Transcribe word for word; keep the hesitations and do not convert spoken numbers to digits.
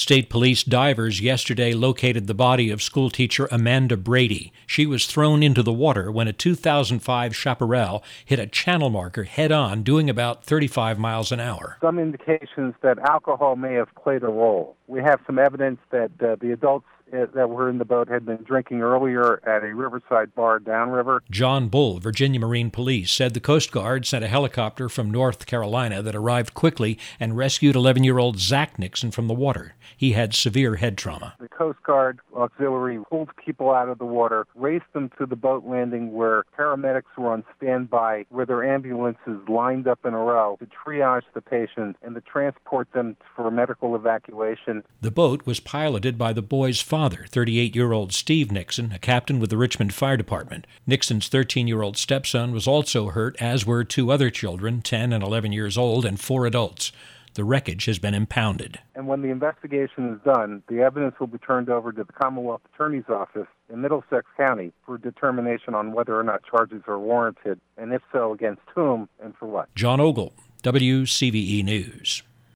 State police divers yesterday located the body of schoolteacher Amanda Brady. She was thrown into the water when a two thousand five Chaparral hit a channel marker head-on, doing about thirty-five miles an hour. Some indications that alcohol may have played a role. We have some evidence that uh, the adults that were in the boat had been drinking earlier at a riverside bar downriver. John Bull, Virginia Marine Police, said the Coast Guard sent a helicopter from North Carolina that arrived quickly and rescued eleven-year-old Zach Nixon from the water. He had severe head trauma. The Coast Guard auxiliary pulled people out of the water, raced them to the boat landing where paramedics were on standby, where their ambulances lined up in a row to triage the patient and to transport them for medical evacuation. The boat was piloted by the boy's father. Father, thirty-eight-year-old Steve Nixon, a captain with the Richmond Fire Department. Nixon's thirteen-year-old stepson was also hurt, as were two other children, ten and eleven years old, and four adults. The wreckage has been impounded. And when the investigation is done, the evidence will be turned over to the Commonwealth Attorney's Office in Middlesex County for determination on whether or not charges are warranted, and if so, against whom and for what. John Ogle, W C V E News.